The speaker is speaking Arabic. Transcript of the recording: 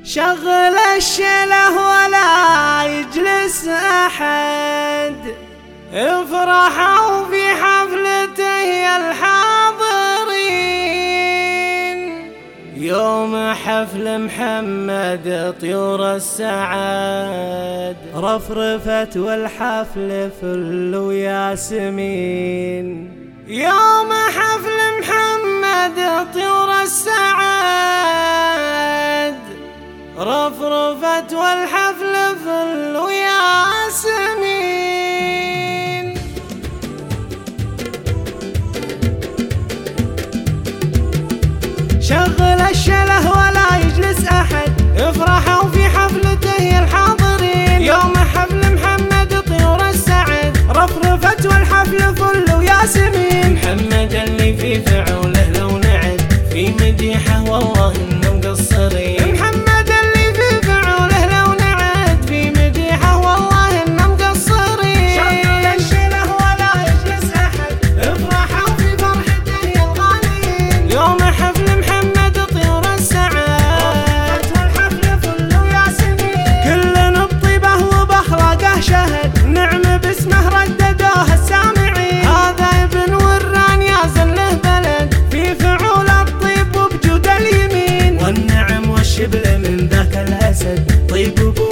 شغل الشله ولا يجلس أحد، افرحوا في حفلته يا الحاضرين. يوم حفل محمد طيور السعاد رفرفت والحفل فل وياسمين. يوم حفل محمد طيور السعاد رفرفت والحفل فل وياسمين. شغل الشله ولا يجلس أحد، افرحوا في حفلته يا الحاضرين. يوم حفل محمد طيور السعد رفرفت والحفل فل وياسمين. محمد اللي في فعوله لو نعد في مديحه والله انه مقصرين. محمد اللي في فعوله لو نعد في مديحه والله انه مقصرين. شغل الشله ولا يجلس أحد، افرحوا في فرحته يا الغاليين. يوم حفل محمد طيور السعد والحفل فل وياسمين. كل بطيبه وبأخلاقه شهد، نعم باسمه رددوه السامعين. هذا ابن وران يا زله بلد في فعول الطيب وبجود اليمين. والنعم والشبل من ذاك الأسد طيب